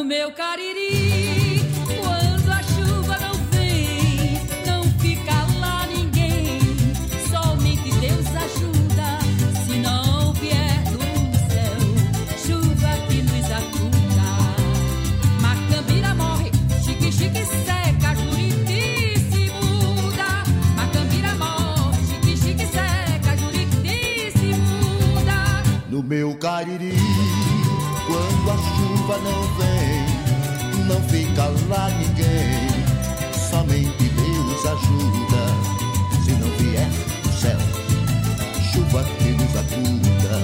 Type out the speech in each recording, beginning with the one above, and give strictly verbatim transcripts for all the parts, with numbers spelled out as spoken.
no meu Cariri. Quando a chuva não vem, não fica lá ninguém. Somente Deus ajuda, se não vier do céu, chuva que nos acuda. Macambira morre, chique, chique seca, Juriti se muda. Macambira morre, chique, chique seca, Juriti se muda. No meu Cariri, quando a chuva não vem, não fica lá ninguém. Somente Deus ajuda, se não vier do céu, chuva que nos acuda.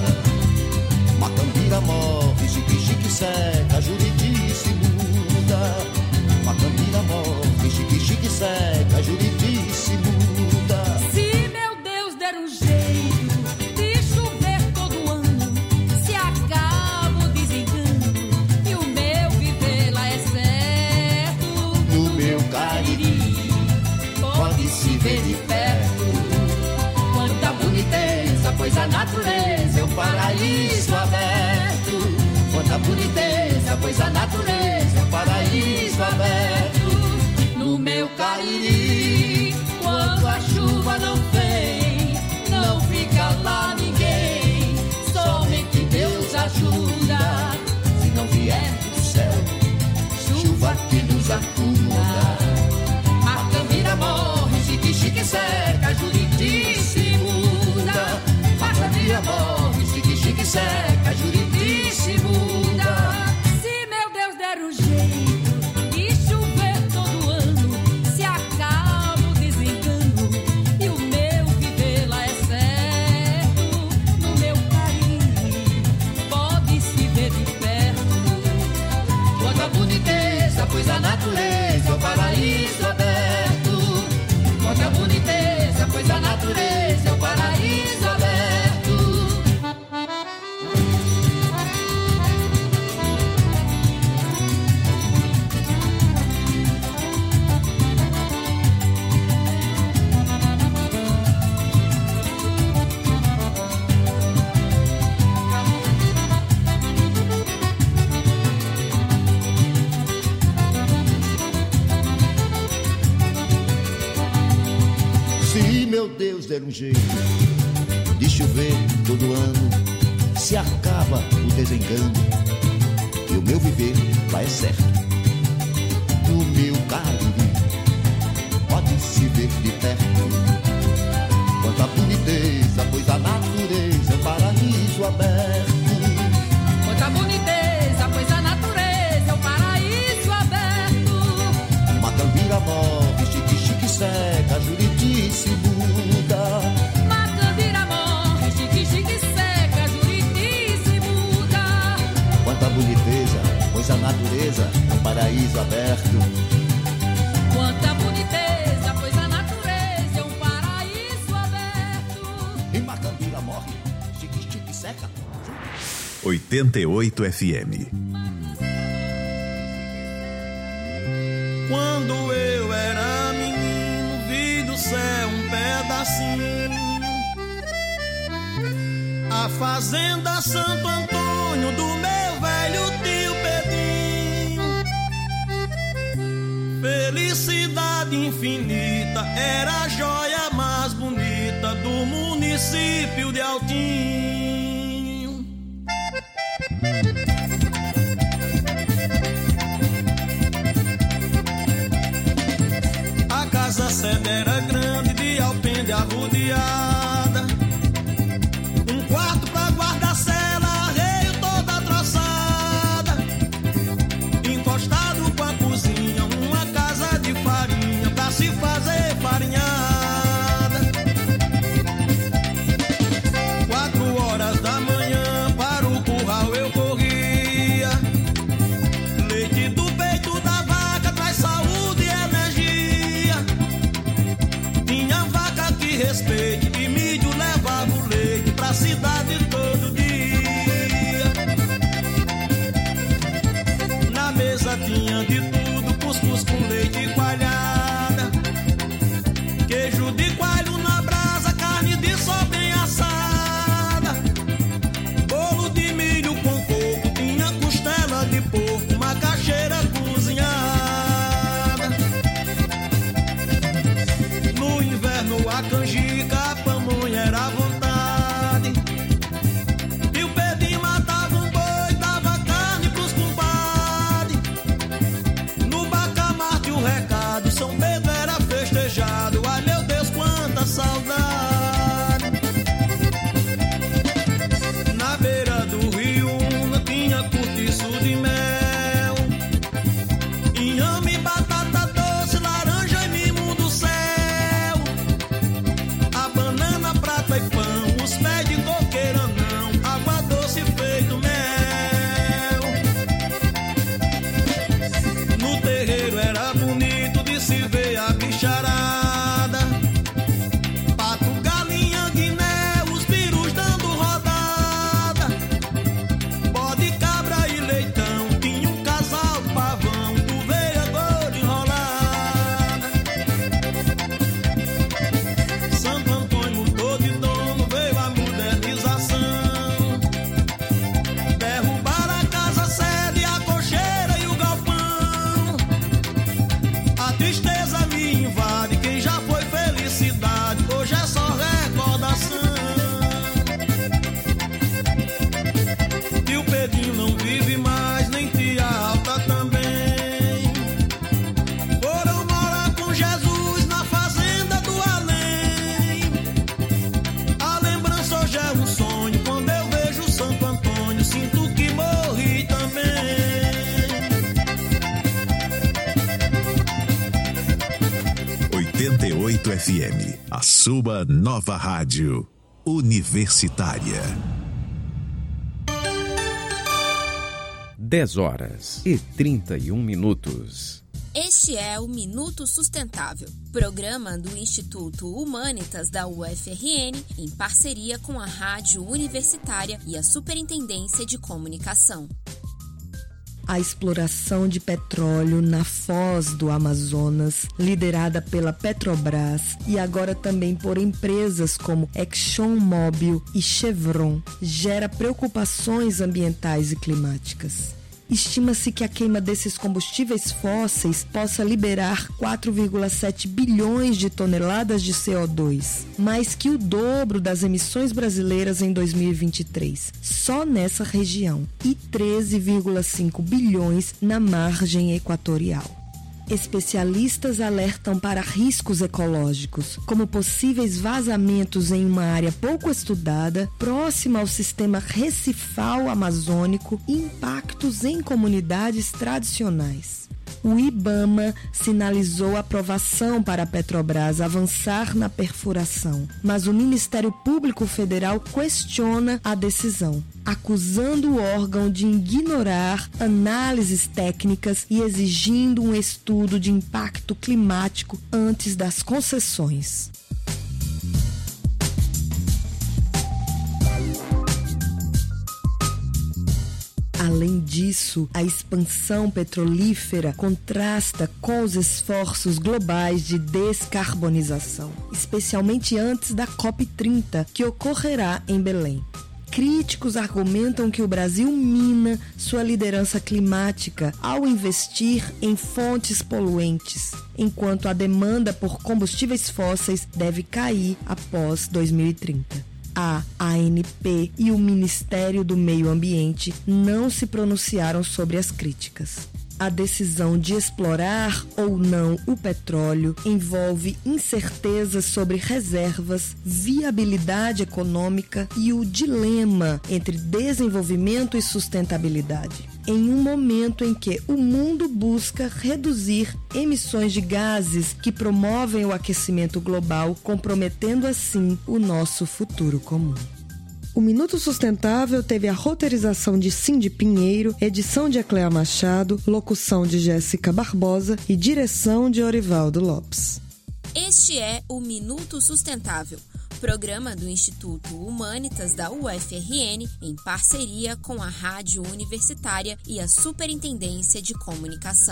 Macambira morre, chique, chique seca, Juriti se muda. Macambira morre, chique, chique seca, Juriti se muda. Se meu Deus der um jeito de chover todo ano, se acaba o desengano e o meu viver lá é certo. No meu Cariri, pode se ver de perto Quanta boniteza, pois a natureza é um paraíso aberto. quanta boniteza, pois a natureza é um paraíso aberto. No meu Cariri, quando a chuva não vem, não fica lá ninguém. Somente Deus ajuda, Se não vier do céu, chuva que nos acuda. Macambira morre, chique, chique seca, Juriti se muda. Macambira morre, chique, chique seca, Juriti se muda. Se meu Deus der um jeito de chover todo ano, se acaba o desengano e o meu viver lá é certo. No meu Cariri, pode se ver de perto Quanta boniteza, pois a natureza é um paraíso aberto. Quanta boniteza, pois a natureza é um paraíso aberto. Se meu Deus der um jeito de chover todo ano, se acaba o desengano e o meu viver lá é certo. No meu Cariri, pode se ver de perto quanta boniteza, pois a natureza é um paraíso aberto. Quanta boniteza, pois a natureza é um paraíso aberto. Macambira morre, chique, chique seca, Juriti se muda. Macambira morre, chique, chique seca, Juriti se muda. Quanta boniteza, pois a natureza é um paraíso aberto. Quanta boniteza, pois a natureza é um paraíso aberto. E Macambira morre, chique, chique seca. oitenta e oito F M. Quando eu era menino, vi do céu um pedacinho. A fazenda Santo Antônio do meu velho tio Pedrinho. Felicidade infinita, era a joia mais bonita do município de Altinho. A casa sede era grande, de alpendre arrodeada. Um quarto pra guarda-cela, arreio toda troçada. Encostado com a cozinha, uma casa de farinha pra se fazer farinhada. Quatro horas da manhã, para o curral eu corria. Leite do peito da vaca traz saúde e energia. Tinha vaca que respeite e milho levava o leite pra cidade todo dia. Na mesa tinha de tudo, cuscuz com leite e coalhada. Queijo de coalho na brasa, carne de sol bem assada. Bolo de milho com coco, tinha costela de porco, macaxeira oitenta e oito F M, a sua nova rádio universitária. dez horas e trinta e um minutos. Este é o Minuto Sustentável, programa do Instituto Humanitas da U F R N, em parceria com a Rádio Universitária e a Superintendência de Comunicação. A exploração de petróleo na foz do Amazonas, liderada pela Petrobras e agora também por empresas como ExxonMobil e Chevron, gera preocupações ambientais e climáticas. Estima-se que a queima desses combustíveis fósseis possa liberar quatro vírgula sete bilhões de toneladas de C O dois, mais que o dobro das emissões brasileiras em dois mil e vinte e três, só nessa região, e treze vírgula cinco bilhões na margem equatorial. Especialistas alertam para riscos ecológicos, como possíveis vazamentos em uma área pouco estudada, próxima ao sistema recifal amazônico e impactos em comunidades tradicionais. O IBAMA sinalizou aprovação para a Petrobras avançar na perfuração, mas o Ministério Público Federal questiona a decisão, acusando o órgão de ignorar análises técnicas e exigindo um estudo de impacto climático antes das concessões. Além disso, a expansão petrolífera contrasta com os esforços globais de descarbonização, especialmente antes da COP trinta, que ocorrerá em Belém. Críticos argumentam que o Brasil mina sua liderança climática ao investir em fontes poluentes, enquanto a demanda por combustíveis fósseis deve cair após dois mil e trinta. A ANP e o Ministério do Meio Ambiente não se pronunciaram sobre as críticas. A decisão de explorar ou não o petróleo envolve incertezas sobre reservas, viabilidade econômica e o dilema entre desenvolvimento e sustentabilidade, em um momento em que o mundo busca reduzir emissões de gases que promovem o aquecimento global, comprometendo assim o nosso futuro comum. O Minuto Sustentável teve a roteirização de Cindy Pinheiro, edição de Ecléa Machado, locução de Jéssica Barbosa e direção de Orivaldo Lopes. Este é o Minuto Sustentável, programa do Instituto Humanitas da U F R N, em parceria com a Rádio Universitária e a Superintendência de Comunicação.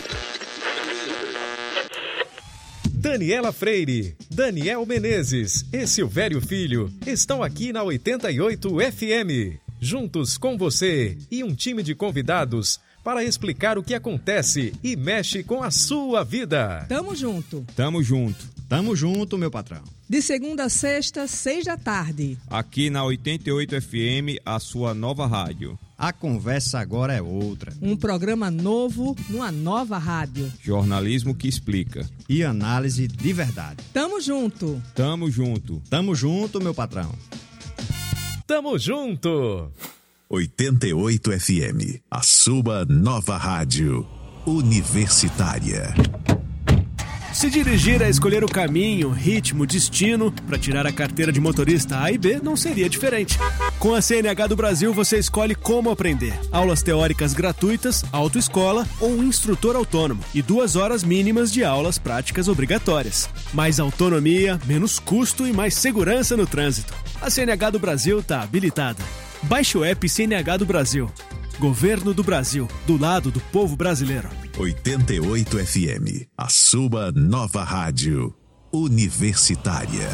Daniela Freire, Daniel Menezes e Silvério Filho estão aqui na oitenta e oito F M, juntos com você e um time de convidados para explicar o que acontece e mexe com a sua vida. Tamo junto. Tamo junto. Tamo junto, meu patrão. De segunda a sexta, seis da tarde. Aqui na oitenta e oito F M, a sua nova rádio. A conversa agora é outra. Um programa novo numa nova rádio. Jornalismo que explica. E análise de verdade. Tamo junto. Tamo junto. Tamo junto, meu patrão. Tamo junto. oitenta e oito F M, a sua nova rádio universitária. Se dirigir é escolher o caminho, ritmo, destino para tirar a carteira de motorista A e B não seria diferente. Com a C N H do Brasil você escolhe como aprender. Aulas teóricas gratuitas, autoescola ou um instrutor autônomo e duas horas mínimas de aulas práticas obrigatórias. Mais autonomia, menos custo e mais segurança no trânsito. A C N H do Brasil está habilitada. Baixe o app C N H do Brasil. Governo do Brasil, do lado do povo brasileiro. oitenta e oito F M, a sua nova rádio universitária.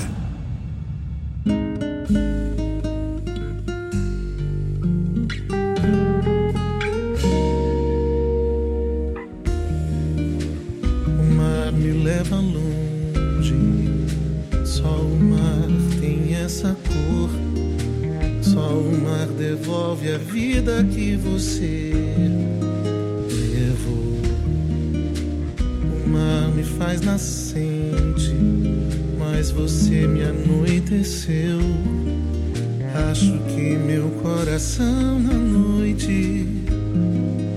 O mar me leva longe, só o mar tem essa cor. Só o mar devolve a vida que você levou. O mar me faz nascente, mas você me anoiteceu. Acho que meu coração na noite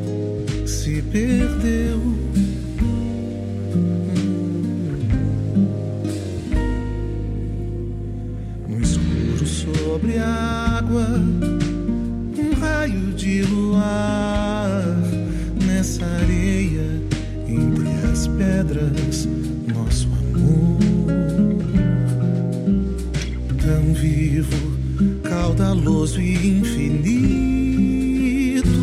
se perdeu. areia, entre as pedras, nosso amor. Tão vivo, caudaloso e infinito,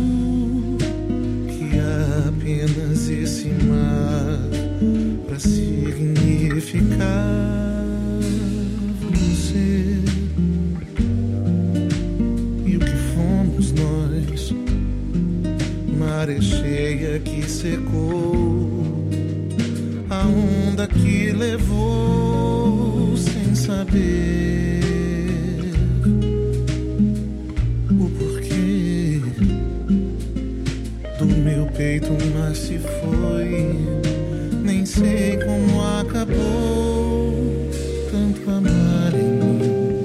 que há apenas esse mar pra significar você. E o que fomos nós? Maré cheia que secou, a onda que levou sem saber o porquê. Do meu peito o mar se foi, nem sei como acabou tanto amar em mim.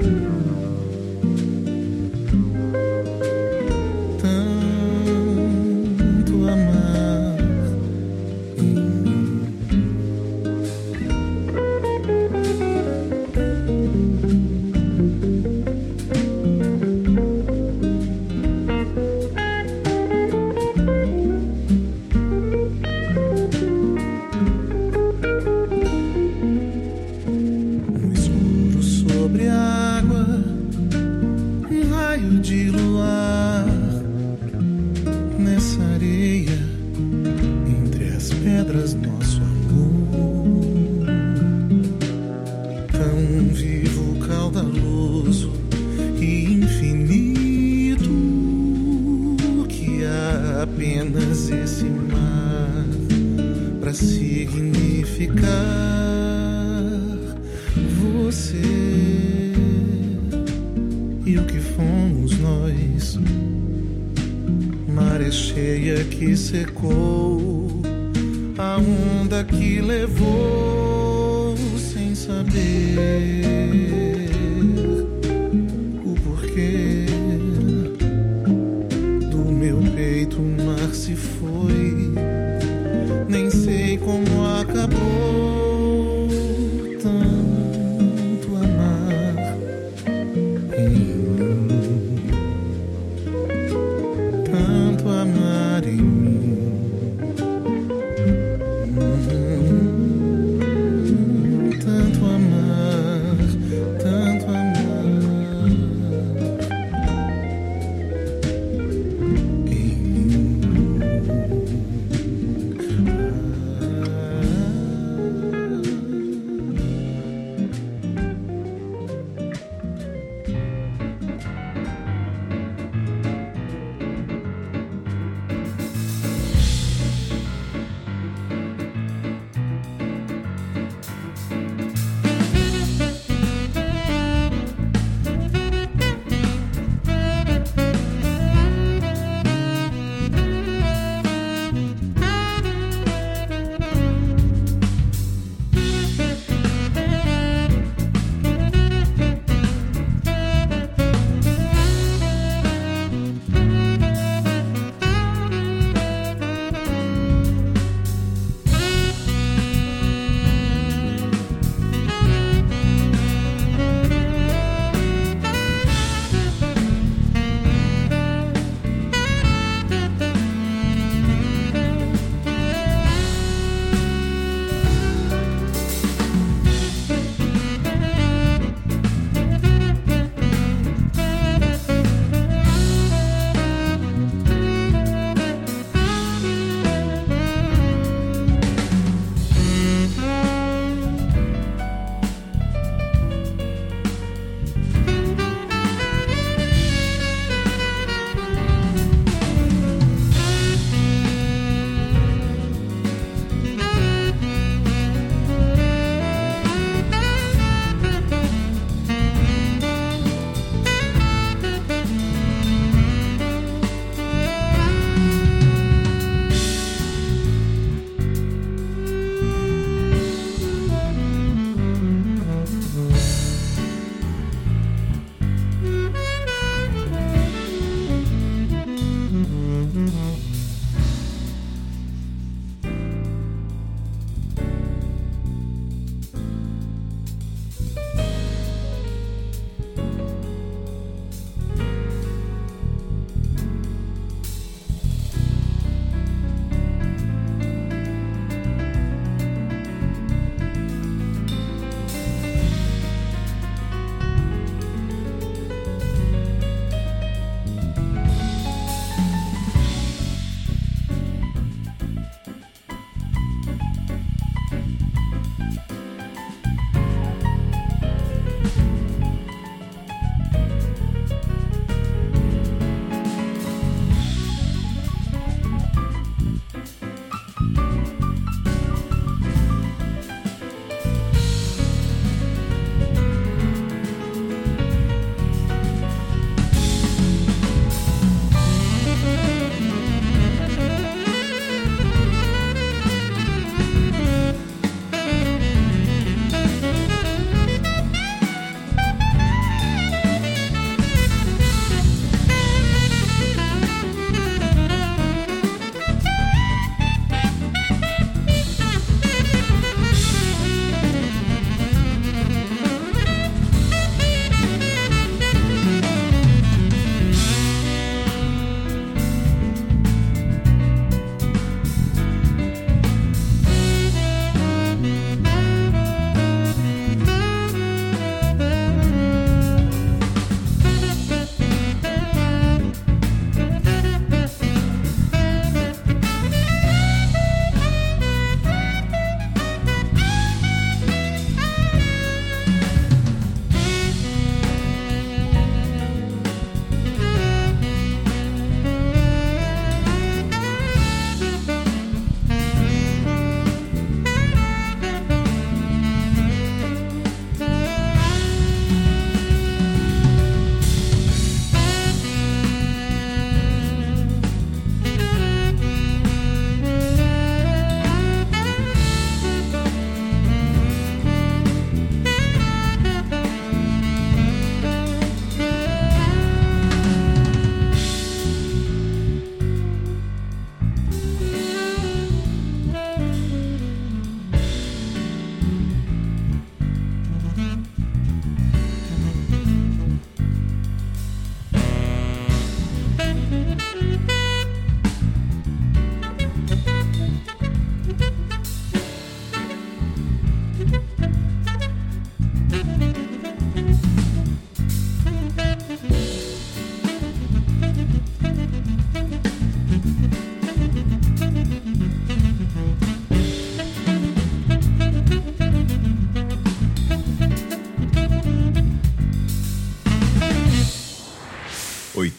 Secou a onda que levou sem saber o porquê. Do meu peito o mar se foi, nem sei como acabou tanto amar em mim, tanto amar em mim.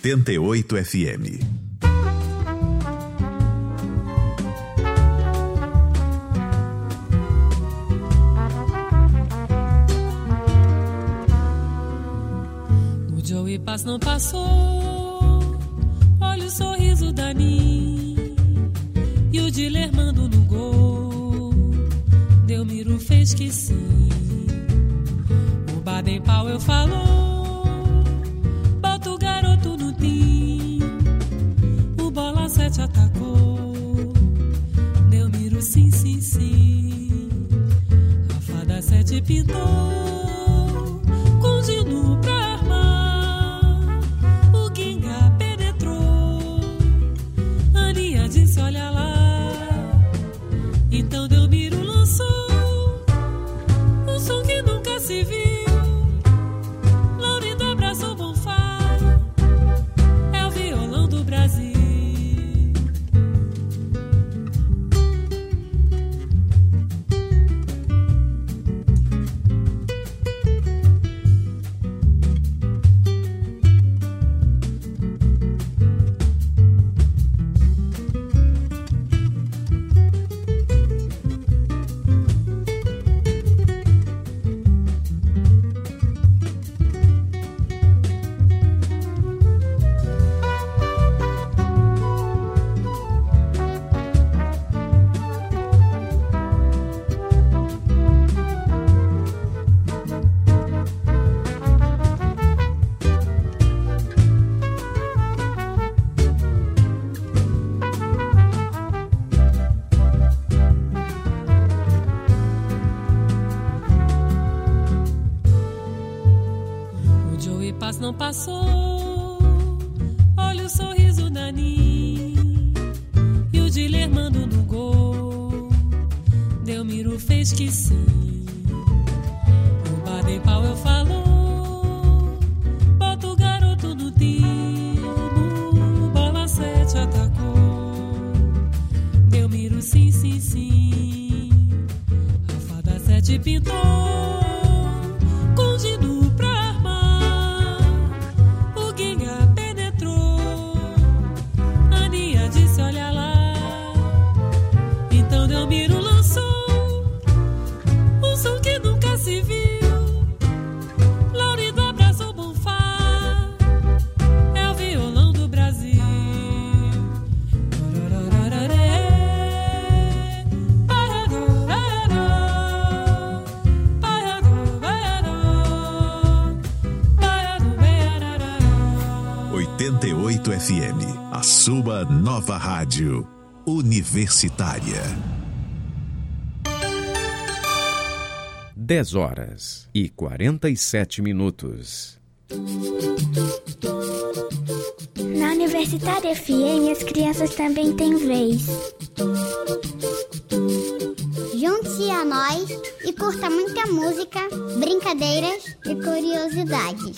oitenta e oito F M. O Joey Paz não passou, olha o sorriso da Nini e o Dilermando no gol. Delmiro fez que sim. O Baden Powell falou, bota o garoto no tim. O Bola sete atacou, Delmiro sim, sim, sim. A fada sete pintou, continua pra armar. O Ginga penetrou, Aninha disse olha lá. Então Delmiro lançou um som que nunca se viu. Laurindo abraçou Bonfá, é o violão do Brasil. Não passou, olha o sorriso da Nini e o Dilermando no gol. Delmiro fez que sim. O Baden Powell falou, bota o garoto no timo. Bola sete atacou, Delmiro sim, sim, sim. A fada sete pintou, continua pra armar. Disse olha lá. Então Delmiro lançou um som que nunca se viu. Laurindo abraçou Bonfá, é o violão do Brasil. oitenta e oito F M, a sua nova rádio universitária. dez horas e quarenta e sete minutos. Na Universitária F M, as crianças também têm vez. Junte-se a nós e curta muita música, brincadeiras e curiosidades.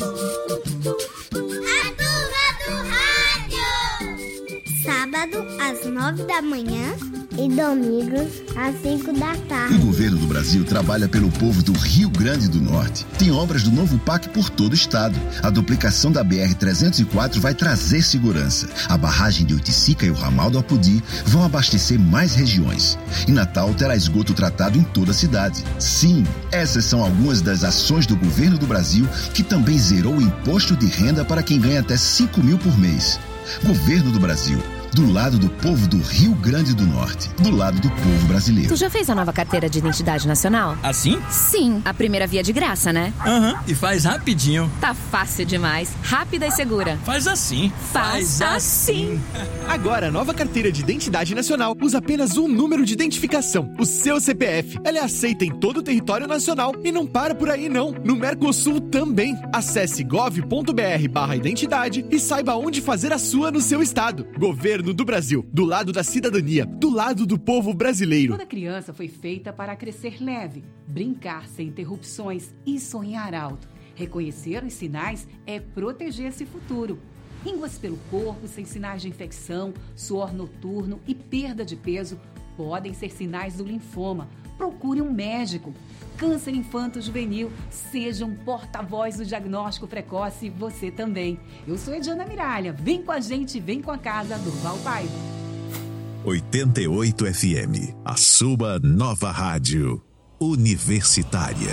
Sábado às nove da manhã e domingos às cinco da tarde. O governo do Brasil trabalha pelo povo do Rio Grande do Norte. Tem obras do novo P A C por todo o estado. A duplicação da B R trezentos e quatro vai trazer segurança. A barragem de Oiticica e o ramal do Apodi vão abastecer mais regiões. E Natal terá esgoto tratado em toda a cidade. Sim, essas são algumas das ações do governo do Brasil, que também zerou o imposto de renda para quem ganha até cinco mil por mês. Governo do Brasil. Do lado do povo do Rio Grande do Norte. Do lado do povo brasileiro. Tu já fez a nova carteira de identidade nacional? Assim? Sim, a primeira via de graça, né? Aham, uhum. E faz rapidinho. Tá fácil demais, rápida e segura. Faz assim. Faz, faz assim. Agora, a nova carteira de identidade nacional usa apenas um número de identificação, o seu C P F. Ela é aceita em todo o território nacional e não para por aí não. No Mercosul também. Acesse gov.br barra identidade e saiba onde fazer a sua no seu estado. Governo do Brasil, do lado da cidadania, do lado do povo brasileiro. Toda criança foi feita para crescer leve, brincar sem interrupções e sonhar alto. Reconhecer os sinais é proteger esse futuro. Ínguas pelo corpo sem sinais de infecção, suor noturno e perda de peso podem ser sinais do linfoma. Procure um médico. câncer infanto-juvenil. Seja um porta-voz do diagnóstico precoce, você também. Eu sou Ediana Miralha. Vem com a gente, vem com a casa Durval Paiva. oitenta e oito F M, a sua nova rádio universitária.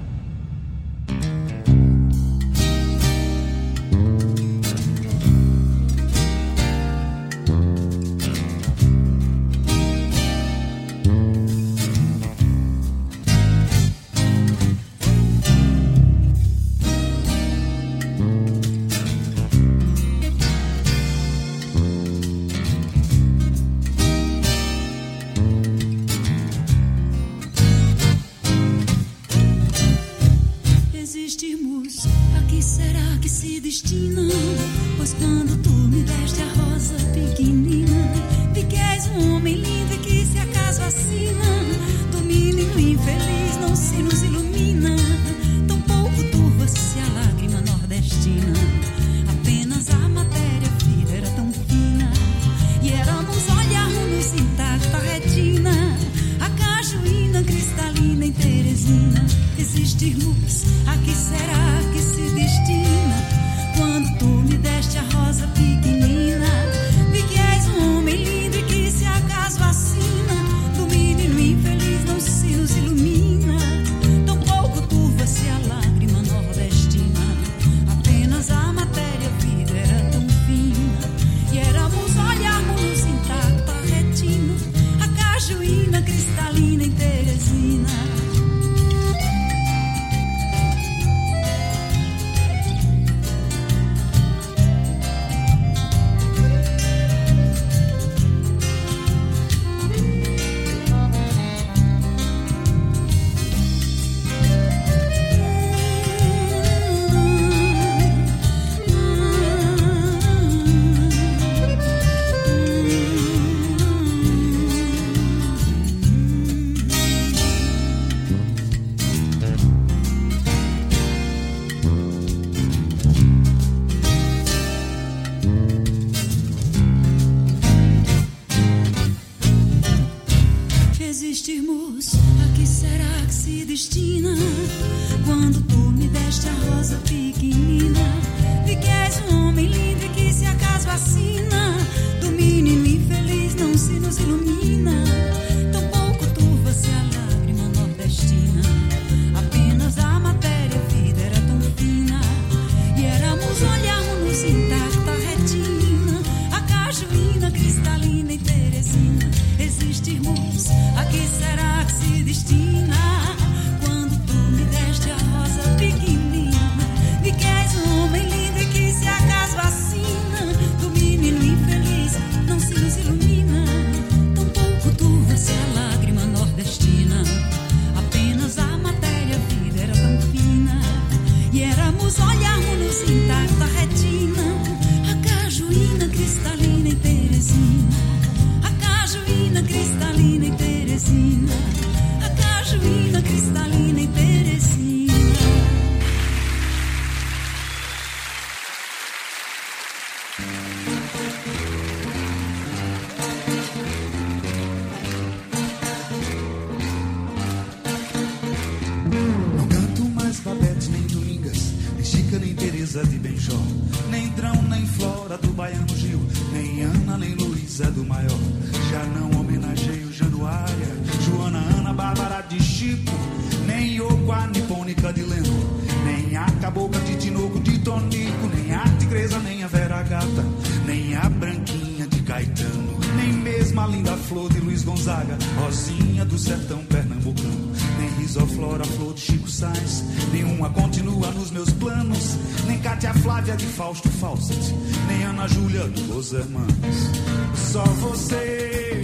Fausto Fawcett, nem Ana Júlia dos Hermanos. Só você.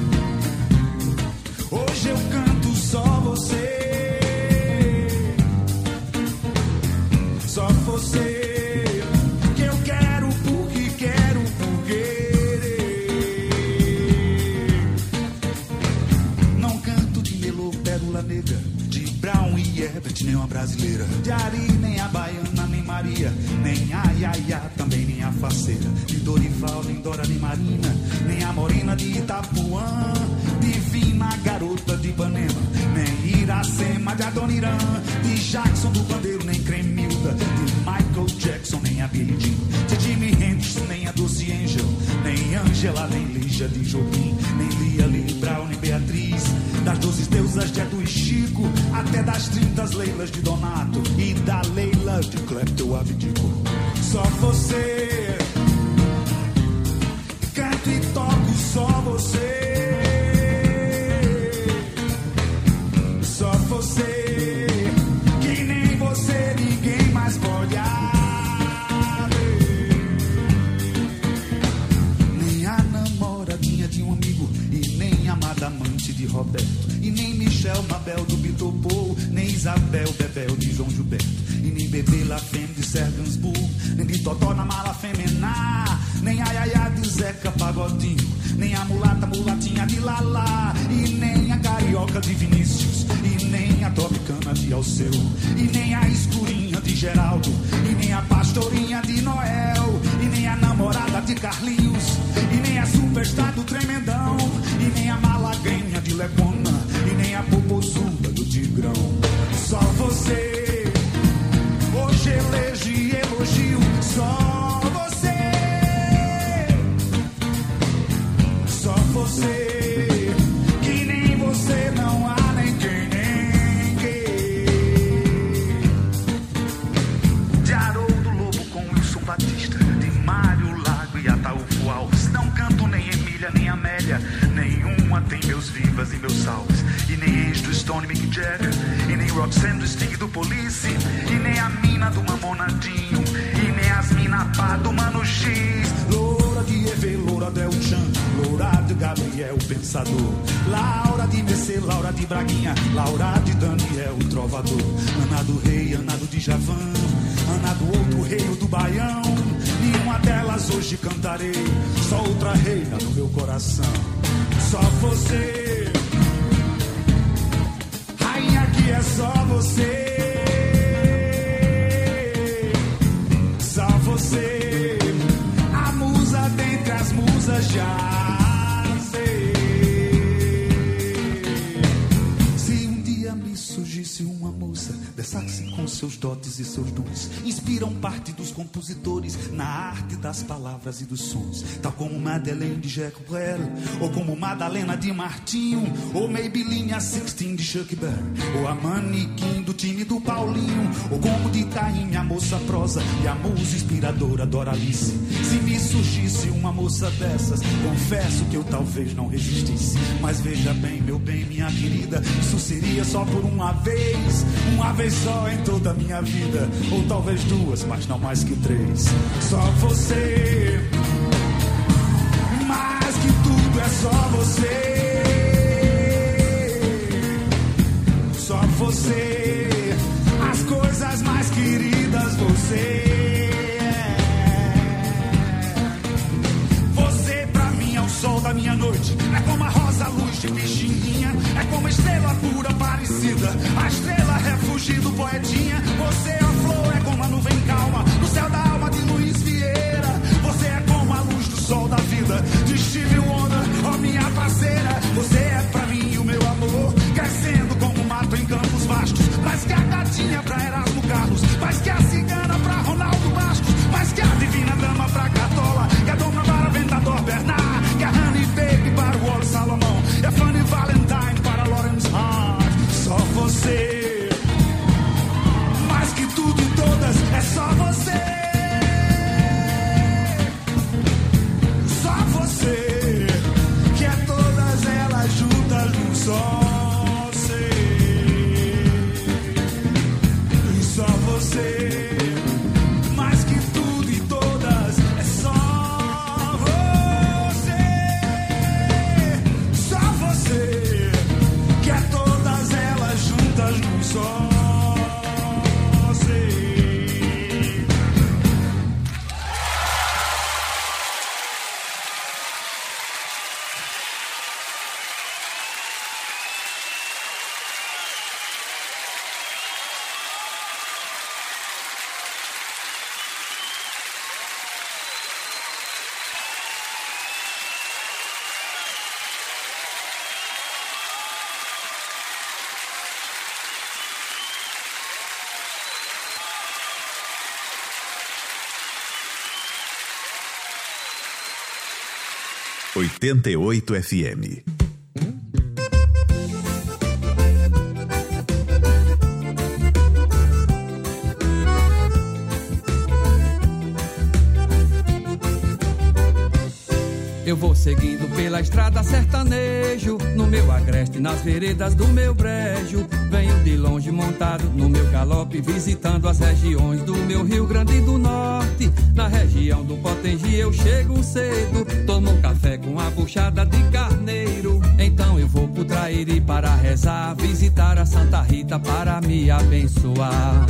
Hoje eu canto só você. Só você. Que eu quero porque quero por querer. Não canto de Melô, Pérola Negra, de Brown e Herbert, nem uma brasileira, de Ari, nem a baiana, nem Maria, nem a Yaya, também nem a faceira, de Dorival, nem Dora, nem Marina, nem a morena de Itapuã, divina garota de Ipanema, nem Iracema de Adonai. Shakira, de Jackson do Pandeiro, nem Cremilda, de Michael Jackson, nem a Billie Jean, de Jimi Hendrix, nem a Dulce Angel, nem Angela, nem Lígia de Jobim, nem Lia, Lili Brown, nem Beatriz, das doze deusas de Edu e Chico, até das trinta Leilas de Donato e da Leila de Clepto eu abdico. Só você, canto e toco só você. Só você, que nem você ninguém mais pode haver. Nem a namoradinha de um amigo, e nem a amada amante de Roberto, e nem Michel Mabel do Bitopou, nem Isabel Bebel de João Gilberto, e nem Bebê Lafemme de Sergansburg, nem de Totó na Mala Femená, nem a Yaya de Zeca Pagodinho, nem a mulata mulatinha de Lala, e nem a carioca de Vinícius, e nem a tropicana de Alceu, e nem a escurinha de Geraldo, e nem a pastorinha de Noel, e nem a namorada de Carlinhos, e nem a superstar do Tremendão, e nem a malagrenha de Lepona, e nem a popozuda do Tigrão. Só você, hoje elejo e elogio, só você, só você, que nem você não há nem quem, nem quem. De Haroldo Lobo com Wilson Batista, de Mário Lago e Ataúfo Alves, não canto nem Emília nem Amélia, nenhuma tem meus vivas e meus salves, e nem ex do Stone Mick Jagger, e nem Roxanne do Sting do Police, e nem a mina do Mamonadinho, e nem as mina pá do Mano X, loura de Eve, loura del Chan, loura de Gabriel Pensador, Laura de Mercê, Laura de Braguinha, Laura de Daniel Trovador, Ana do Rei, Ana do Djavan, Ana do outro rei do Baião, nenhuma delas hoje cantarei, só outra reina no meu coração. Só você, rainha que é só você, só você, a musa dentre as musas já sei. Se um dia me surgisse uma moça dessa que com seus dotes e seus dons inspiram parte dos compositores na arte das palavras e dos sons, tal como Madeleine de Jacques Brel, ou como Madalena de Martinho, ou Maybelline a Sixteen de Chuck Berry, ou a manequim do time do Paulinho, ou como de Taime a moça prosa e a musa inspiradora Doralice. Se me surgisse uma moça dessas, confesso que eu talvez não resistisse, mas veja bem, meu bem, minha querida, isso seria só por uma vez, uma vez só em toda a minha vida, ou talvez duas, mas não mais que três. Só você, mais que tudo é só você, só você, as coisas mais queridas você. Você pra mim é o sol da minha noite, é como a rosa luz de Pixinguinha, é como a estrela pura parecida, a estrela refúgio do poetinha. Você é a flor, é como a nuvem calma no céu da alma de Luiz Vieira. Você é como a luz do sol da vida de Stevie Wonder, ó minha parceira. Você é pra mim o meu amor, crescendo como mato em campos vastos, mais que a gatinha pra Erasmo Carlos, mais que a cigana pra Ronaldo Bastos, mais que a divina dama pra Cartola, que a dona para Ventador Bernard, que a Honey Baby para o Wall Salomão, e a Fanny Valentine para Lawrence Hart. Só você, mais que tudo e todas, é só você, só você, que é todas elas juntas num só ser. E só você, mais que tudo e todas, é só você, só você, que é todas elas juntas num só. oitenta e oito F M. Eu vou seguindo pela estrada sertanejo, no meu agreste, nas veredas do meu brejo. Venho de longe montado no meu galope, visitando as regiões do meu Rio Grande do Norte. Na região do Potengi eu chego cedo, tomo um café com a buchada de carneiro. Então eu vou pro Traíri para rezar, visitar a Santa Rita para me abençoar.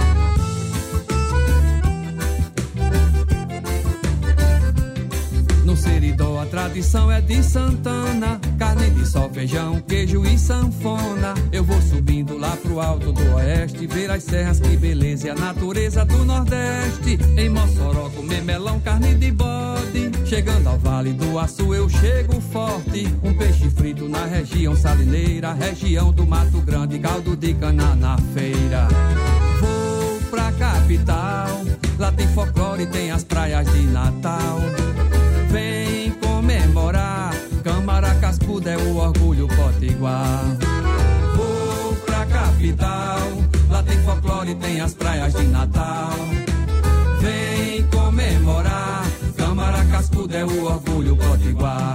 No Seridó a tradição é de Santana, carne de sol, feijão, queijo e sanfona. Eu vou subindo lá pro alto do oeste, ver as serras, que beleza e a natureza do Nordeste. Em Mossoró comer melão, carne de bode. Chegando ao Vale do Açu eu chego forte, um peixe frito na região salineira, região do Mato Grande, caldo de cana na feira. Vou pra capital, lá tem folclore, tem as praias de Natal. Vem comemorar, Câmara Cascuda é o orgulho potiguar. Vou pra capital, lá tem folclore, tem as praias de Natal. Vem comemorar, Câmara Cascuda é o orgulho potiguar.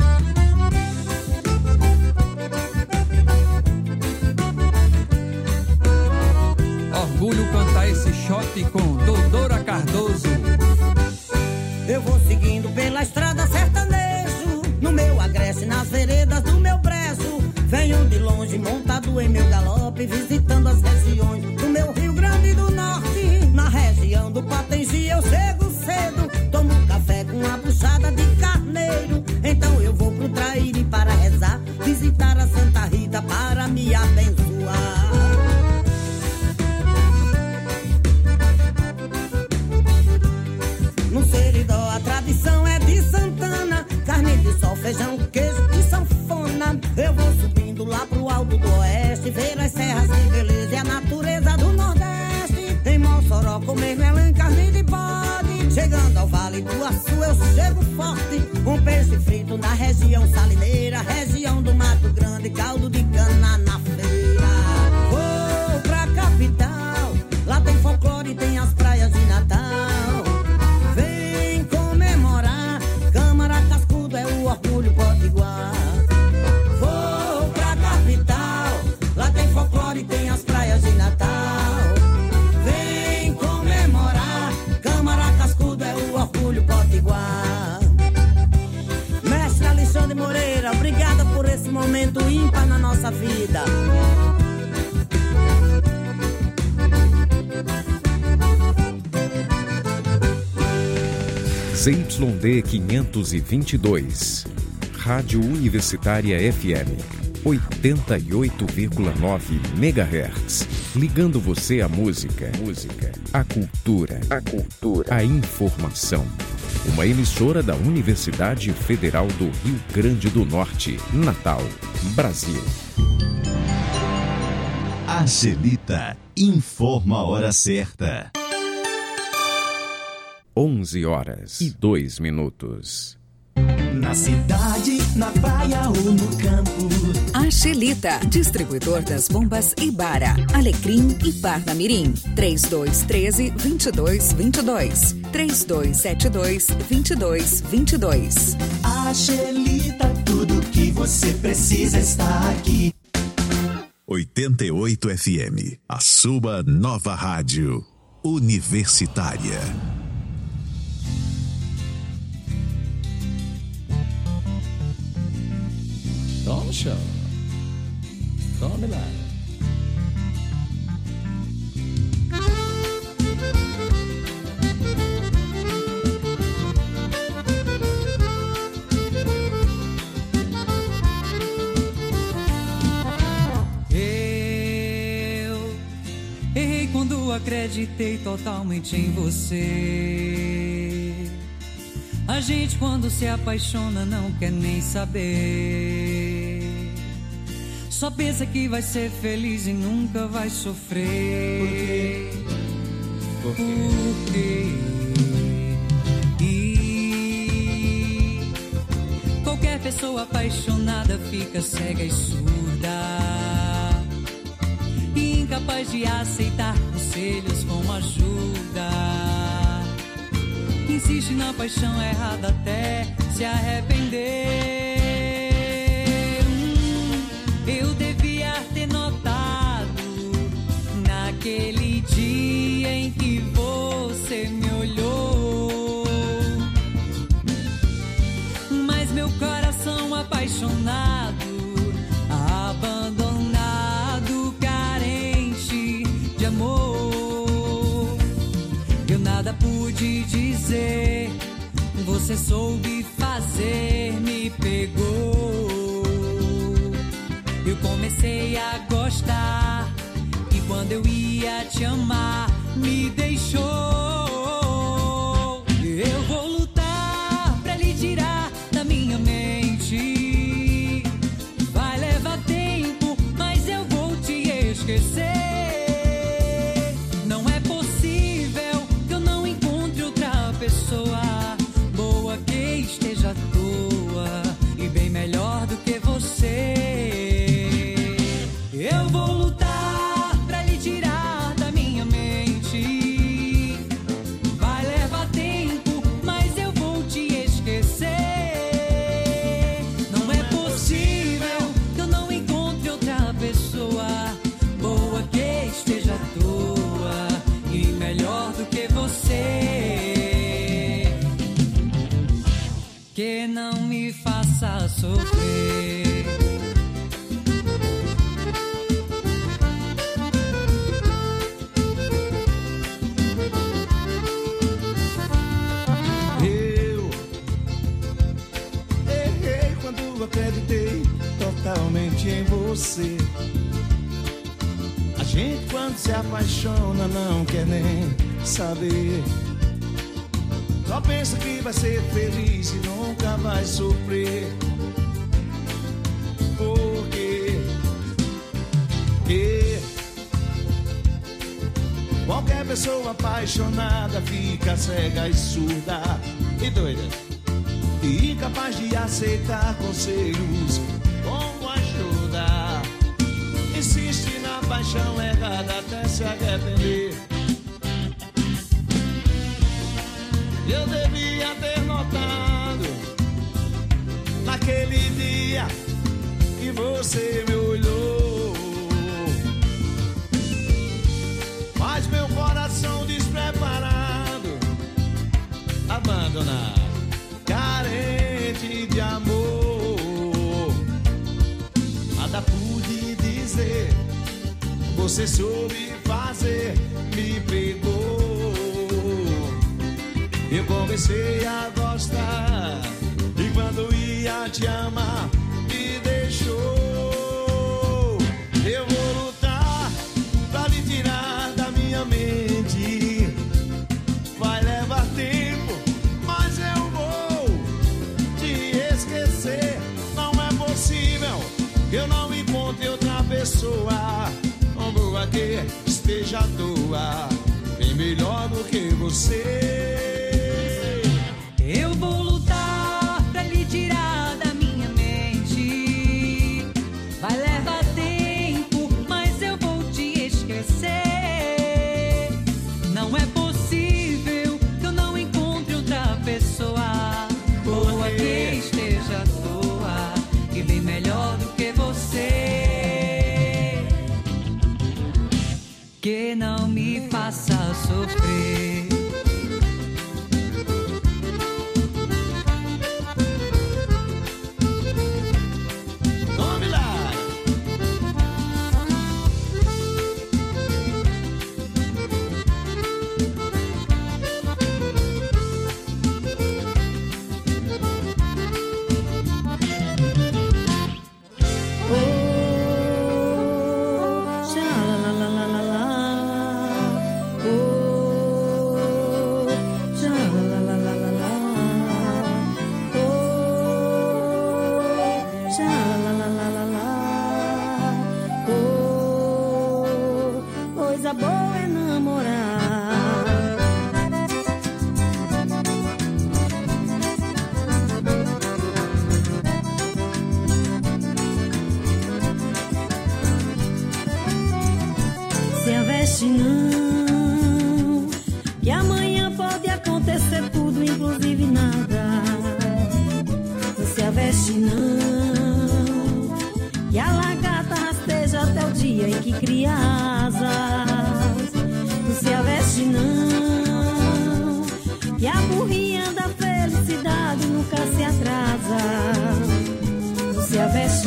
Orgulho cantar esse shot com Doutora Cardoso. Eu vou seguindo pela estrada sertanejo, no meu agreste, nas veredas do meu brejo. Venho de longe montado em meu galope, visitando as regiões do meu Rio Grande do Norte. Na região do Potengi eu chego cedo, tomo um café com a buchada de carneiro. Então eu vou pro Traíri para rezar, visitar a Santa Rita para me abençoar. No Seridó a tradição é de Santana, carne de sol, feijão, queijo e sanfona. Eu vou subindo lá pro alto do oeste, ver as serras de beleza e a natureza do Nordeste. Em Mossoró comer melão, carne de bode. Chegando ao Vale do Açu eu chego forte, um peixe frito na região salineira, região do Mato Grande, caldo de cana na feira. Vou pra capital, lá tem folclore, tem as praias de Natal. Orgulho potiguar. Vou pra capital, lá tem folclore, tem as praias de Natal. Vem comemorar, Câmara Cascuda é o orgulho potiguar. Mestre Alexandre Moreira, obrigada por esse momento ímpar na nossa vida. Z Y D quinhentos e vinte e dois, Rádio Universitária F M, oitenta e oito vírgula nove megahertz, ligando você à música, música, à cultura, a cultura, à informação. Uma emissora da Universidade Federal do Rio Grande do Norte, Natal, Brasil. A Gelita informa a hora certa. onze horas e dois minutos. Na cidade, na praia ou no campo. A Gelita, distribuidor das bombas Ibara, Alecrim e Parnamirim. três dois um três, dois dois dois dois. três dois sete dois, dois dois dois dois. A Gelita, tudo que você precisa está aqui. oitenta e oito F M, a sua nova rádio universitária. Tome show. Tome lá. Eu errei quando acreditei totalmente em você. A gente quando se apaixona não quer nem saber. Só pensa que vai ser feliz e nunca vai sofrer. Por quê? Por quê? E pessoa apaixonada fica cega e surda, incapaz de aceitar conselhos como ajuda. Insiste na paixão errada até se arrepender. Hum, eu devia ter notado naquele dia em que você me olhou, mas meu coração apaixonado, abandonado, carente de amor, eu nada pude dizer, você soube fazer, me pegou. Eu comecei a gostar e quando eu ia te amar, me deixou. Eu vou lutar pra lhe tirar da minha mente. Vai levar tempo, mas eu vou te esquecer. Não é possível que eu não encontre outra pessoa boa que esteja à toa e bem melhor do que você. Eu vou lutar pra lhe tirar da minha mente. Vai levar tempo, mas eu vou te esquecer. Não é possível que eu não encontre outra pessoa boa que esteja à toa e melhor do que você, que não me faça sofrer. Acreditei totalmente em você. A gente quando se apaixona não quer nem saber, só pensa que vai ser feliz e nunca vai sofrer. Por quê? Que qualquer pessoa apaixonada fica cega e surda e doida, e incapaz de aceitar conselhos como ajuda. Insiste na paixão errada até se arrepender. Eu devia ter notado naquele dia que você me olhou, mas meu coração despreparado, abandonado, carente de amor, nada pude dizer, você soube fazer, me pegou. Eu comecei a gostar e quando ia te amar, me deixou. Eu vou lutar pra lhe tirar da minha mente. Vai levar tempo, mas eu vou te esquecer. Não é possível que eu não encontre outra pessoa boa que esteja à toa, bem melhor do que você. Eu vou lutar pra lhe tirar da minha mente. Vai levar tempo, mas eu vou te esquecer. Não é possível que eu não encontre outra pessoa boa que esteja à toa e bem melhor do que você, que não me faça sofrer. aveste não, que amanhã pode acontecer tudo, inclusive nada. Não se aveste não, que a lagarta rasteja até o dia em que cria asas. Não se aveste não, que a burrinha da felicidade nunca se atrasa. Não se aveste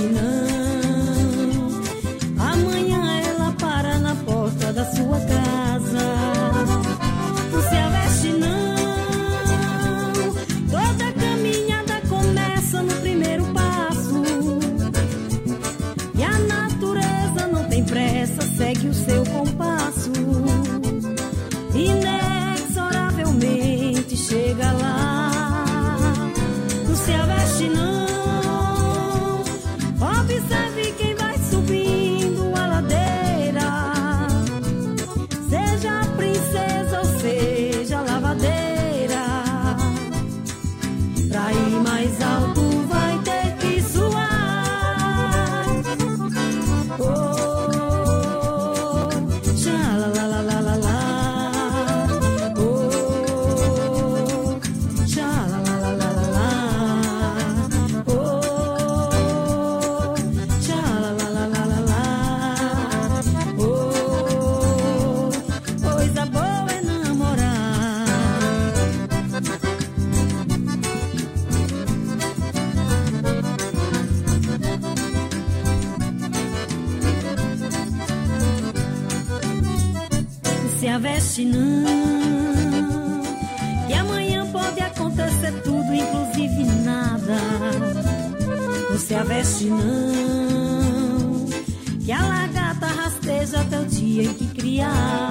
não, amanhã ela para na porta da sua casa. Não se aveste não, toda caminhada começa no primeiro passo. E a natureza não tem pressa, segue o seu compasso. Inexoravelmente chega lá. Não se aveste não, observe quem vai subindo a ladeira. Seja a princesa ou seja a lavadeira, pra ir mais alto vai ter que suar. Oh, xalalalala. Oh, xalalalala. Oh, xalalalala. Oh, coisa boa é namorar. Não se aveste não, que amanhã pode acontecer tudo, inclusive nada. Não se aveste não, que a lagarta rasteja até o dia em que cria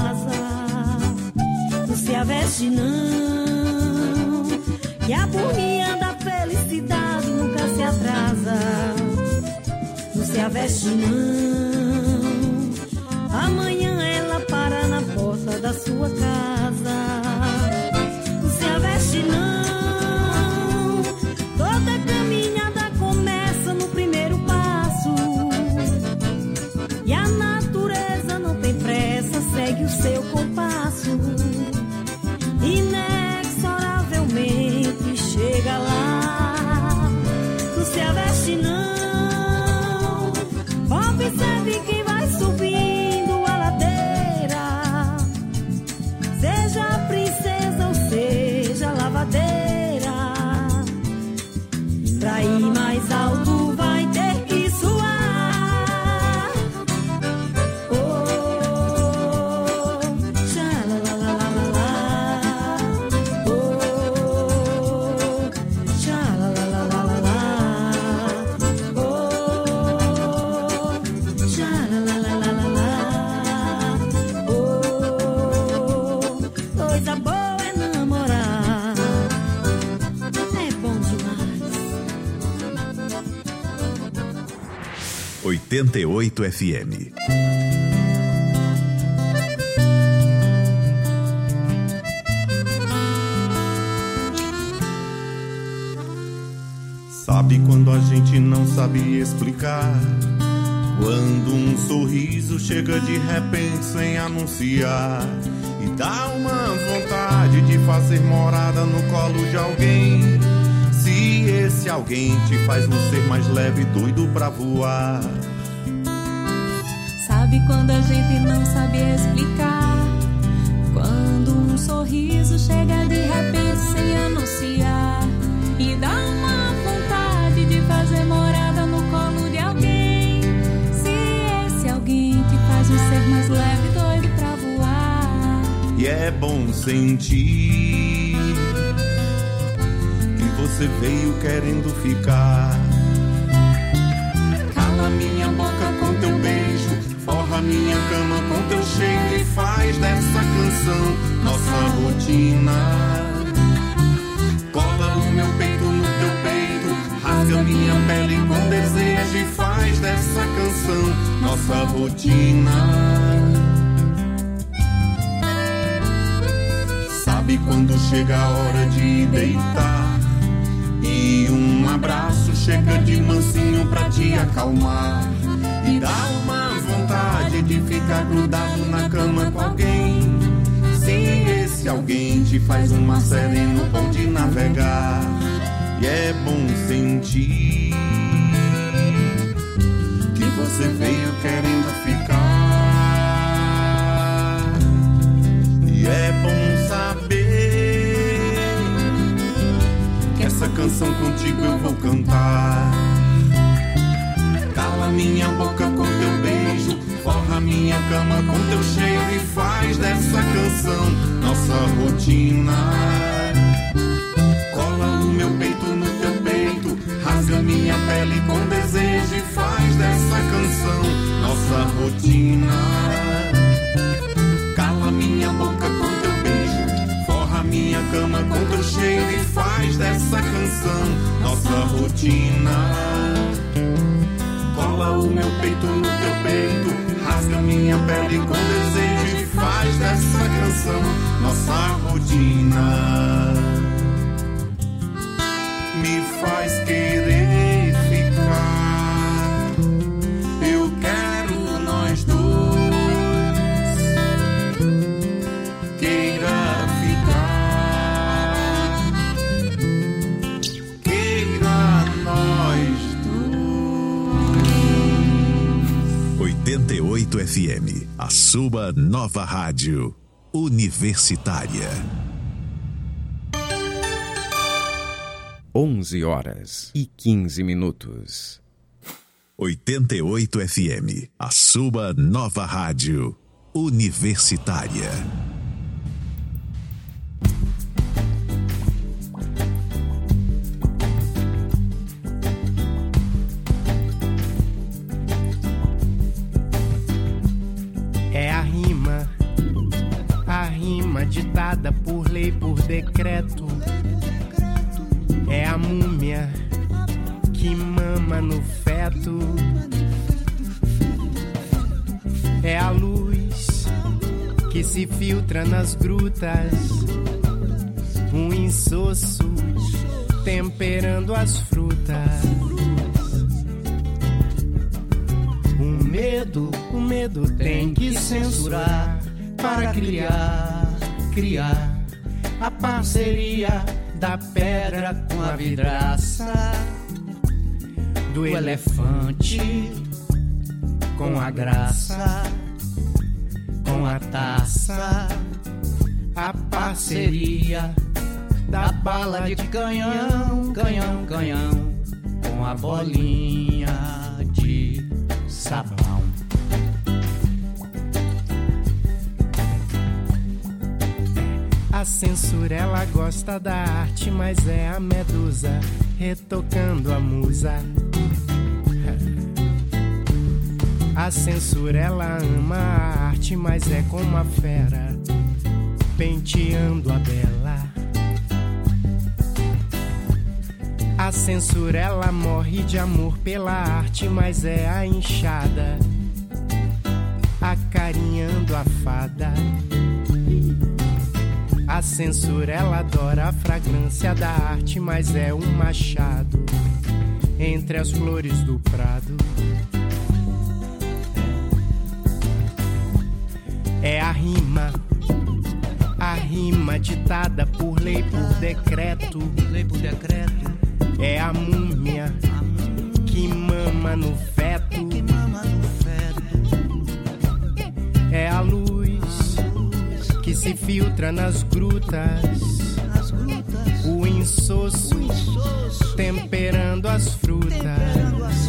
asa. Não se aveste não, que a burrinha da felicidade nunca se atrasa. Não se aveste não, amanhã ela para na porta da sua casa. Não se aveste não, toda caminhada começa no primeiro passo. E a natureza não tem pressa, segue o seu compasso. Inexoravelmente chega lá. Não se aveste não, observe quem vai subindo a ladeira. Seja a princesa ou seja a lavadeira, pra ir mais alto vai ter que suar. Oh, xalalalala. Oh, xalalalala. Oh, xalalalala. Oh, coisa boa é namorar. É bom demais. oitenta e oito F M. Sabe quando a gente não sabe explicar? Quando um sorriso chega de repente sem anunciar e dá uma vontade de fazer morada no colo de alguém. Se esse alguém te faz um ser mais leve, doido pra voar. Sabe quando a gente não sabe explicar? Quando um sorriso chega de repente sem anunciar e dá uma vontade de fazer morada no colo de alguém. Se esse alguém te faz um ser mais leve, doido pra voar. E é bom sentir que você veio querendo ficar. Cala minha boca com teu beijo, forra minha cama com teu cheiro e faz dessa canção nossa rotina. Cola o meu peito no teu peito, rasga minha pele com desejo e faz dessa canção nossa rotina. Sabe quando chega a hora de deitar e um abraço chega de mansinho pra te acalmar e dá uma vontade de ficar grudado na cama com alguém. te faz um mar sereno, bom de navegar. E é bom sentir que você veio querendo ficar. E é bom saber que essa canção contigo eu vou cantar. Cala minha boca com teu beijo, forra minha cama com teu cheiro e faz dessa canção nossa rotina. Cola o meu peito no teu peito, rasga minha pele com desejo e faz dessa canção nossa rotina. Cala minha boca com teu beijo, forra minha cama com teu cheiro e faz dessa canção nossa rotina. Cola o meu peito no teu peito, rasga minha pele com desejo e faz dessa canção nossa rotina. Me faz querer ficar, eu quero nós dois. Queira ficar, queira nós dois. oitenta e oito F M, a sua nova rádio universitária. onze horas e quinze minutos. oitenta e oito F M, a sua nova rádio universitária. É a rima, a rima ditada por lei, por decreto. É a múmia que mama no feto. É a luz que se filtra nas grutas. Um insosso temperando as frutas. O medo, o medo tem que censurar para criar, criar a parceria da pedra com a vidraça, do elefante com a graça, com a taça, a parceria da bala de canhão, canhão, canhão, com a bolinha de sabão. A censura, ela gosta da arte, mas é a medusa retocando a musa. A censura, ela ama a arte, mas é como a fera penteando a bela. A censura, ela morre de amor pela arte, mas é a enxada acarinhando a fada. A censura, ela adora a fragrância da arte, mas é um machado entre as flores do prado. É a rima, a rima ditada por lei, por decreto. Lei por decreto. É a múmia que mama no feto. É a luz que se filtra nas grutas, o insosso temperando as frutas.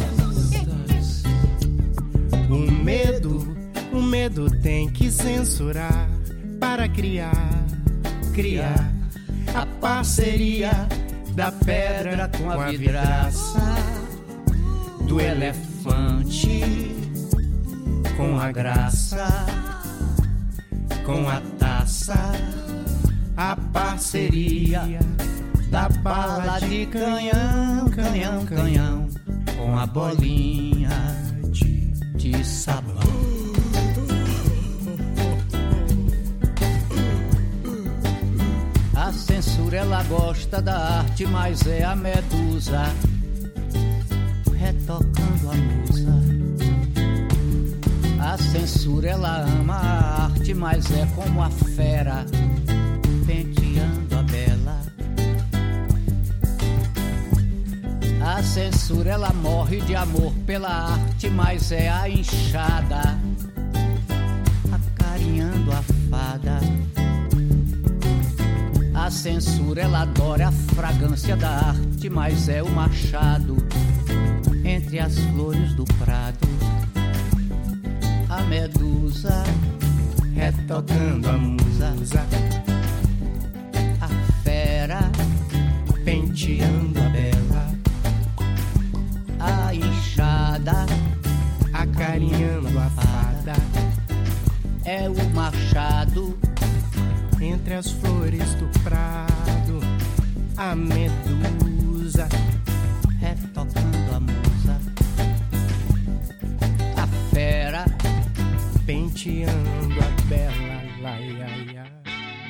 O medo, o medo tem que censurar para criar, criar a parceria da pedra com a vidraça, do elefante com a graça, com a taça, a parceria da bala de canhão, canhão, canhão, com a bolinha de, de sabão. A censura, ela gosta da arte, mas é a medusa retocando a musa. A censura, ela ama a arte, mas é como a fera penteando A censura ela morre de amor pela arte, mas é a enxada acarinhando a fada. A censura ela adora a fragrância da arte, mas é o machado entre as flores do prado. A medusa retocando a musa, a fera penteando a bela, a enxada acarinhando a fada. É o machado entre as flores do prado. A medusa retocando a musa, a fera penteando a bela. Lai, ai, ai.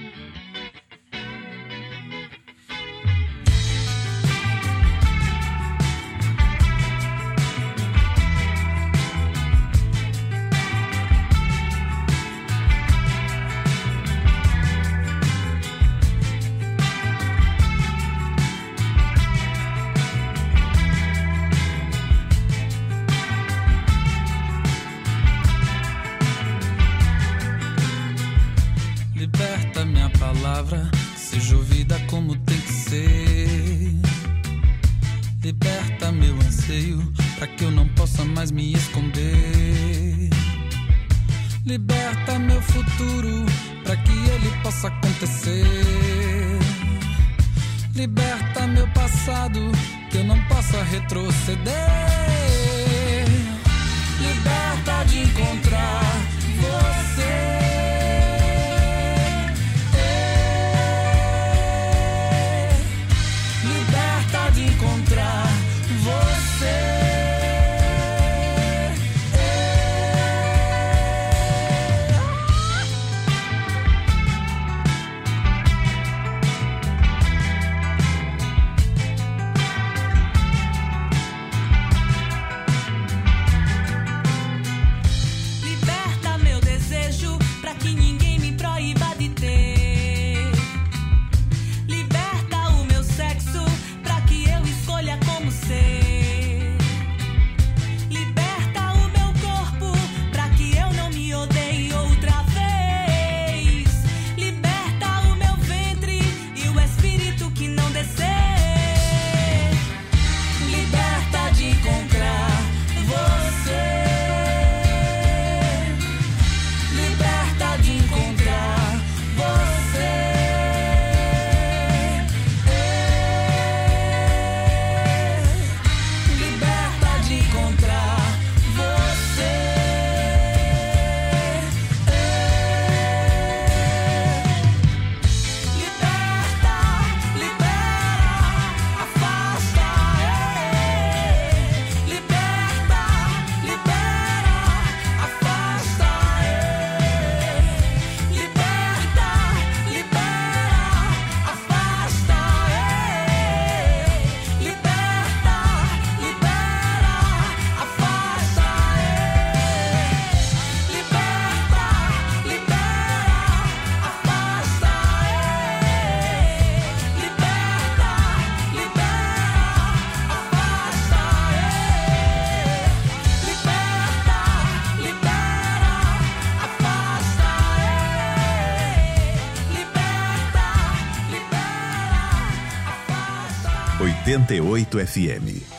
Seja ouvida como tem que ser. Liberta meu anseio, pra que eu não possa mais me esconder. Liberta meu futuro, pra que ele possa acontecer. Liberta meu passado, que eu não possa retroceder. Liberta de encontrar você. oitenta e oito F M.